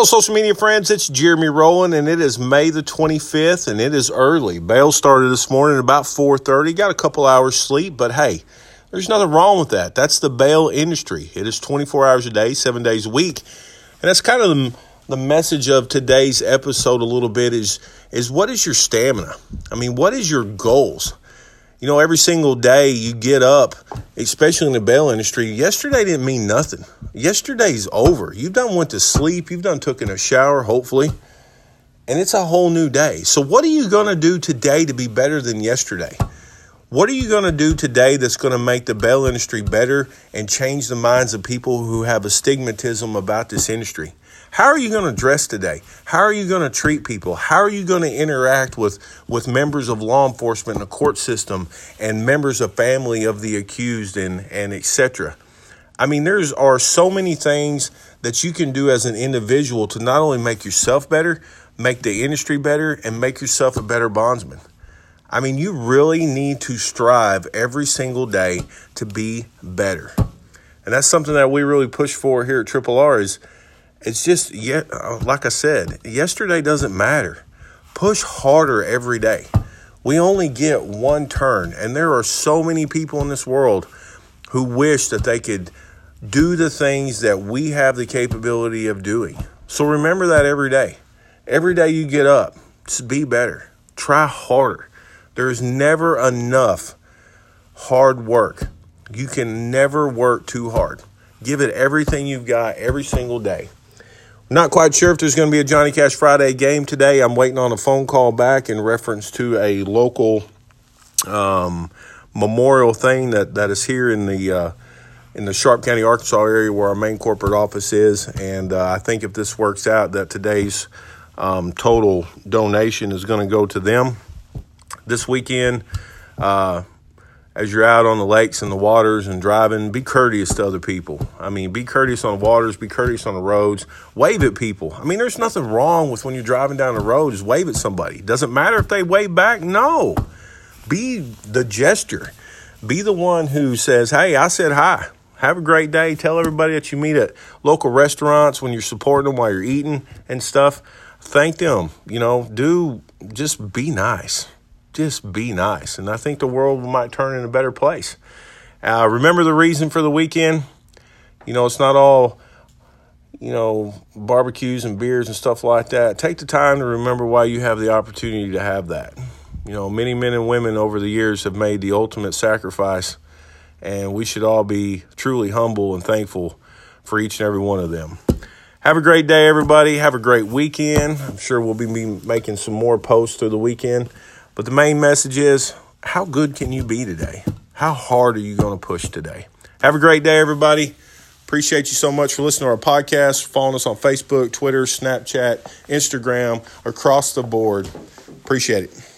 Hello, social media friends. It's Jeremy Rowland, and it is May the 25th, and it is early. Bail started this morning at about 4:30. Got a couple hours sleep, but hey, there's nothing wrong with that. That's the bail industry. It is 24 hours a day, 7 days a week. And that's kind of the message of today's episode a little bit is what is your stamina? I mean, what is your goals? You know, every single day you get up, especially in the bail industry, yesterday didn't mean nothing. Yesterday's over. You've done went to sleep. You've done taken a shower, hopefully. And it's a whole new day. So what are you going to do today to be better than yesterday? What are you going to do today that's going to make the bail industry better and change the minds of people who have a stigmatism about this industry? How are you going to dress today? How are you going to treat people? How are you going to interact with members of law enforcement and the court system and members of family of the accused and et cetera? I mean, there are so many things that you can do as an individual to not only make yourself better, make the industry better, and make yourself a better bondsman. I mean, you really need to strive every single day to be better. And that's something that we really push for here at Triple R is it's just, like I said, yesterday doesn't matter. Push harder every day. We only get one turn, and there are so many people in this world who wish that they could do the things that we have the capability of doing. So remember that every day. Every day you get up, just be better. Try harder. There's never enough hard work. You can never work too hard. Give it everything you've got every single day. Not quite sure if there's going to be a Johnny Cash Friday game today. I'm waiting on a phone call back in reference to a local memorial thing that is here in the Sharp County, Arkansas area where our main corporate office is. And I think if this works out, that today's total donation is going to go to them. This weekend, as you're out on the lakes and the waters and driving, be courteous to other people. I mean, be courteous on the waters, be courteous on the roads, wave at people. I mean, there's nothing wrong with when you're driving down the road, just wave at somebody. Doesn't matter if they wave back. No. Be the gesture. Be the one who says, hey, I said hi. Have a great day. Tell everybody that you meet at local restaurants when you're supporting them while you're eating and stuff. Thank them. You know, just be nice. Just be nice. And I think the world might turn in a better place. Remember the reason for the weekend? You know, it's not all, barbecues and beers and stuff like that. Take the time to remember why you have the opportunity to have that. You know, many men and women over the years have made the ultimate sacrifice, and we should all be truly humble and thankful for each and every one of them. Have a great day, everybody. Have a great weekend. I'm sure we'll be making some more posts through the weekend. But the main message is, how good can you be today? How hard are you going to push today? Have a great day, everybody. Appreciate you so much for listening to our podcast, following us on Facebook, Twitter, Snapchat, Instagram, across the board. Appreciate it.